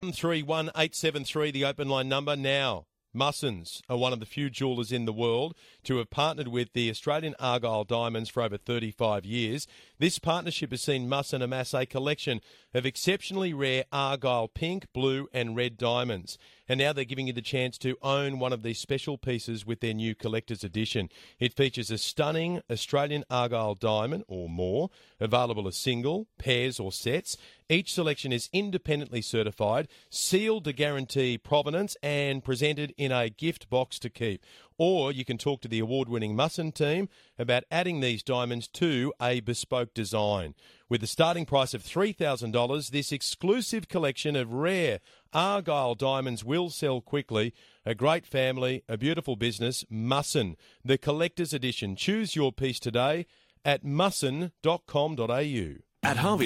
731873, the open line number now. Mussons are one of the few jewellers in the world to have partnered with the Australian Argyle Diamonds for over 35 years. This partnership has seen Musson amass a collection of exceptionally rare Argyle pink, blue and red diamonds. And now they're giving you the chance to own one of these special pieces with their new collector's edition. It features a stunning Australian Argyle diamond or more, available as single, pairs or sets. Each selection is independently certified, sealed to guarantee provenance and presented in a gift box to keep. Or you can talk to the award-winning Musson team about adding these diamonds to a bespoke design. With a starting price of $3,000, this exclusive collection of rare Argyle diamonds will sell quickly. A great family, a beautiful business, Musson, the collector's edition. Choose your piece today at musson.com.au. At Harvey